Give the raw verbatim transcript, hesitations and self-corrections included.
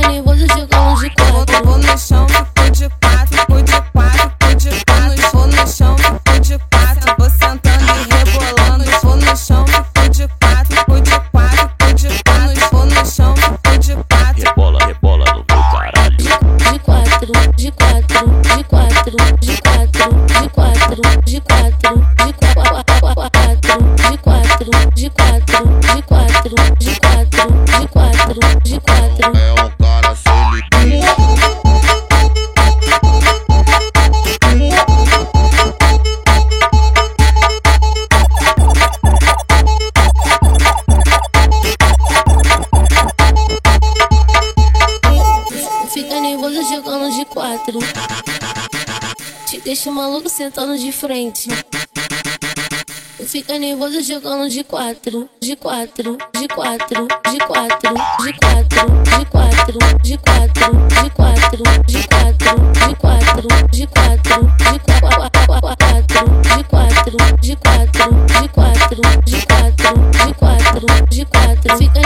Fica nervoso jogando de quatro. Vou no chão, fico de quatro, fico de quatro, fico de quatro. Vou no chão, fico de quatro, vou sentando e rebolando. Vou no chão, fico de quatro, fico de quatro, fico de quatro. Vou no chão, fico de quatro. Rebola, rebola no meu caralho. De quatro, de quatro, de quatro, de quatro, de quatro, de quatro, de quatro, de quatro, de quatro, de quatro, de quatro, de quatro, de quatro. É um cara sem limite. Fica nervoso jogando de quatro. Te deixa maluco sentando de frente. Fica nervoso jogando de quatro, de quatro, de quatro, de quatro, de quatro, de quatro, de quatro, de quatro, de quatro, de quatro, de quatro, de quatro, de quatro, de quatro, de quatro, de quatro, de quatro, de quatro, de quatro. Fica